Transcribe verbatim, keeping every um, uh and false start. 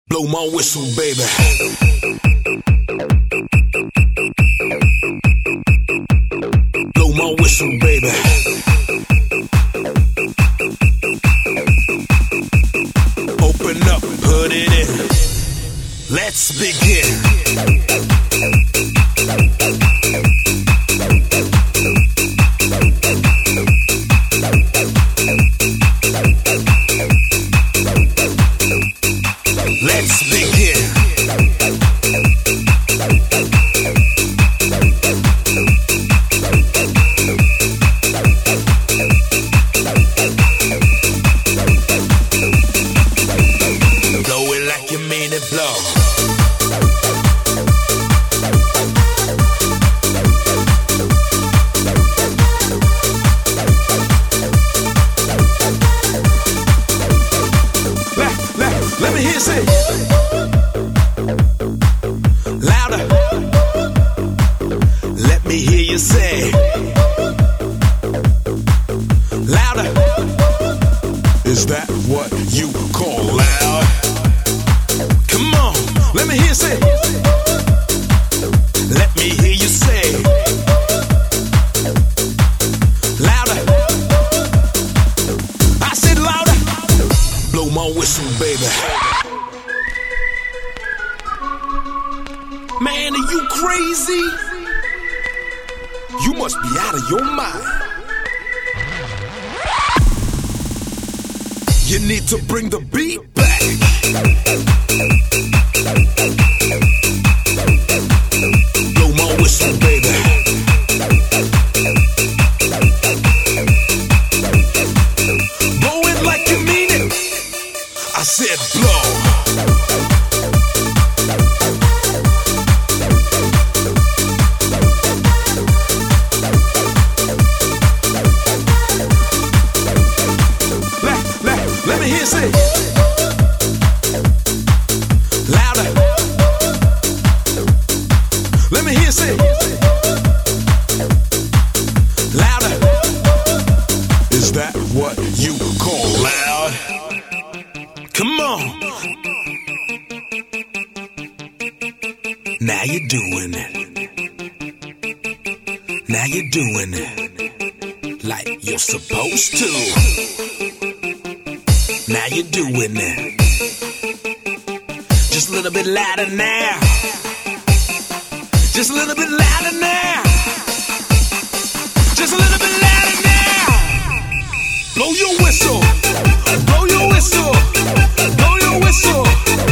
Blow my whistle, baby. Blow my whistle, baby. Open up, put it in. Let's begin. Let's begin. Blow it like you mean it, blow. Let, let, let me hear you say louder. Let me hear you say louder. Is that what you call loud? Come on, let me hear you say. Let me hear you say louder. I said louder. Blow my whistle, baby. Man, are you crazy? You must be out of your mind. You need to bring the beat back. Blow my whistle, baby. Blow it like you mean it. I said blow. Let me hear you say louder. Let me hear you say louder. Is that what you call loud? Come on. Now you're doing it. Now you're doing it like you're supposed to. Now you're doing it. Just a little bit louder now. Just a little bit louder now. Just a little bit louder now. Blow your whistle. Blow your whistle. Blow your whistle.